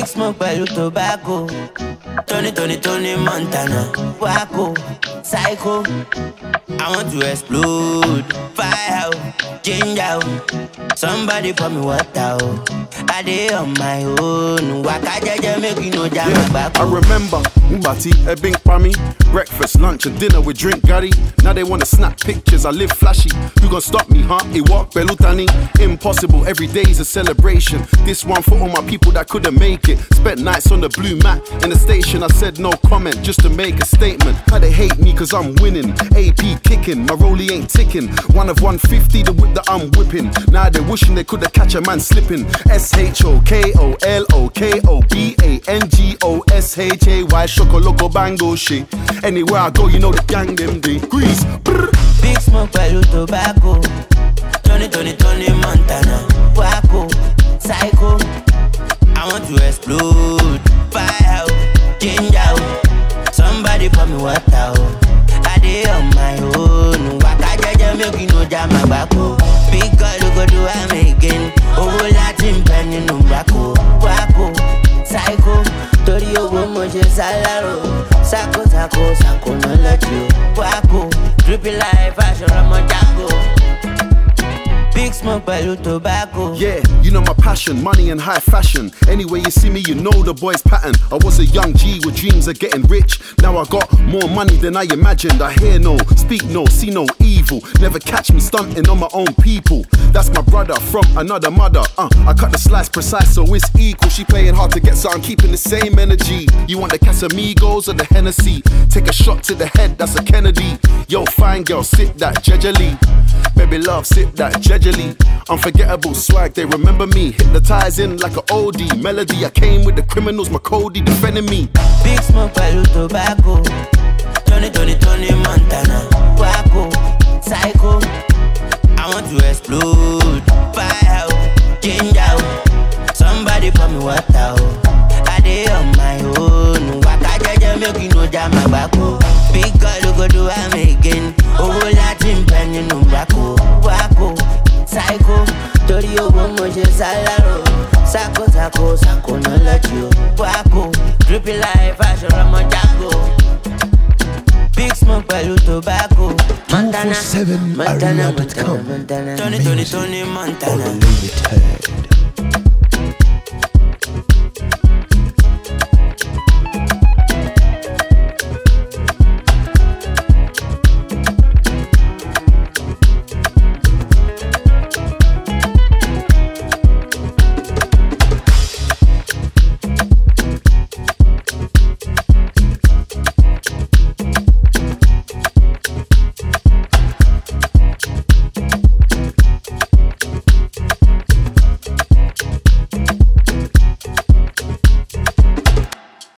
Big smoke pẹ̀lú tobacco. Tony Montana. Waco, psycho. I want to explode. Fire out, ginger out. Somebody pour me water. I dey on my own. Waka jeje make you no jam my back. I remember Mbati, a big pami. Breakfast, lunch, and dinner with drink Gary. Now they wanna snap pictures, I live flashy. You gon' stop me, huh? It walk Belutani. Impossible, every day's a celebration. This one for all my people that couldn't make it. Spent nights on the blue mat in the station. I said no comment just to make a statement. How they hate me cause I'm winning. AP kicking, my rollie ain't ticking. One of 150, the whip that I'm whipping. Now they're wishing they could've catch a man slipping. SHOKOLOKOBANGOSHAY Shokoloco bango shit. Anywhere I go, you know the gang them degrees. Big smoke pẹ̀lú tobacco. Tony Montana. Waco, psycho. I want to explode. Fire out, ginger out. Somebody pour me water. I dey on my own. Waka jeje make you no jam my back. Big girl you go do am again. Owó láti ń bẹ nínú Waco, psycho. Torí owó mo ṣe sálárò. Sako no let you. Waco, dripping like fashion ọmọ Django. Big smoke pẹ̀lú tobacco. Yeah, you know my passion, money and high fashion. Anyway you see me, you know the boy's pattern. I was a young G with dreams of getting rich. Now I got more money than I imagined. I hear no, speak no, see no evil. Never catch me stunting on my own people. That's my brother from another mother. I cut the slice precise so it's equal. She playing hard to get something, keeping the same energy. You want the Casamigos or the Hennessy? Take a shot to the head, that's a Kennedy. Yo, fine girl, sip that jejely. Baby love, sip that jejely. Unforgettable swag, they remember me. Hypnotizing like an oldie melody. I came with the criminals, my Cody defending me. Big smoke pẹ̀lú tobacco. Tony Montana. Waco, psycho. I want to explode. Fire out, ginger out. Somebody pour me water. I dey on my own. Waka jeje make you no jam my back. Big girl you go do am again. Owó láti ń bẹ nínú Waco, psycho. Torí owó mo ṣe sálárò. Sako no let you. Waco, dripping like fashion ọmọ Django. Big smoke pẹ̀lú tobacco. Montana. Montana. Tony Montana. Unlimited.